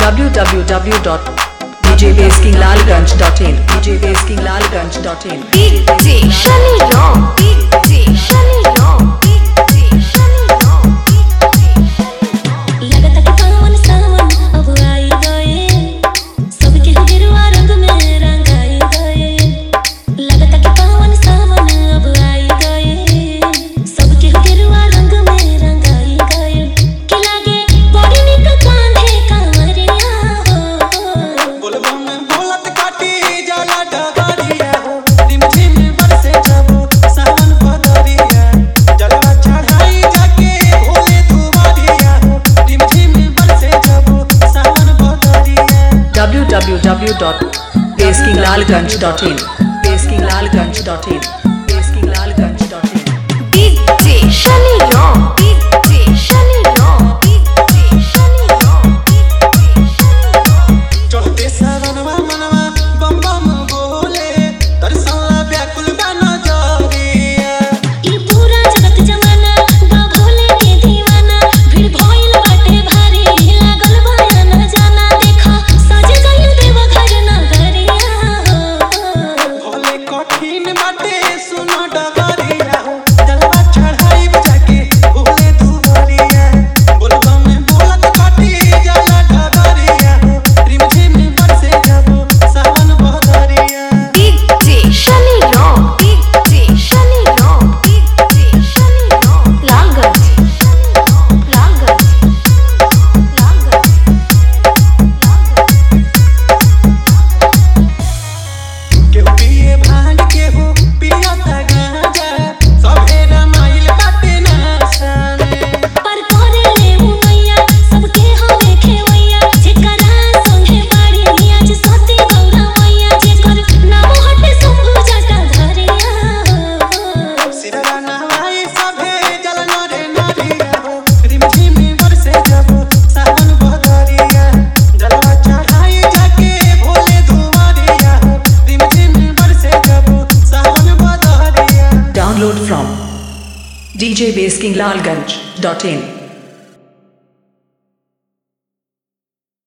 www.djbaskinglalganj.in djbaskinglalganj.in DJ Shani Ram DJ Shani Ram DJ Shani Ram लगता कि पावन सावन अब आई गए सबके गिरवा रंग में रंगाई गए लगता कि पावन सावन अब आई गए सबके गिरवा रंग में रंगाई गए कि लागे बड़ी निक कांधे कांवरिया हो बोलबम बोलत काटी जाला डगरिया हो रिम झिम बरसे जब सावन बदरिया जलवा चढ़ाई जाके भोले दुआरिया हो रिम झिम बरसे जब सावन बदरिया www.baskinglalganj.in baskinglalganj.in baskinglalganj.in DJ Shani Ram DJ Shani Ram DJ Shani Ram चढ़ते सावनवा मनवा बम बम बोले दर्शनला व्याकुल बना जरिया ई पूरा जगत जमाना बा भोले के दीवाना भीड़ भइल बाटे भारी लागल बा ना जाना देखा सज गइल देव घर नगरिया हो भोले कठिन बाटे सुनो डगरिया हो जलवा चढ़ाई जाके भोले दुआरिया बोलबम बोलत काटी जाला डगरिया हो रिम झिम बरसे जब सावन बदरिया DJ Shani Ram DJ Shani Ram DJ Shani Ram Lalganj Lalganj Lalganj केहू पिए भांग केहू पियता गांजा सभे रमाइल बाटे नशा में पर करे ले उनैया सबके हवे खेवैया जेकरा संगे बाड़ी आज सती गौरा मैया जेकर नाम हटे शंभु जटाधारिया सिरवा नवाई सभे जल नरे नरिया हो रिम झिम बरसे जब सावन बदरिया जलवा चढ़ाई जाके भोले दुआरिया हो रिम झिम बरसे जब सावन बदरिया Download from djbaskinglalganj.in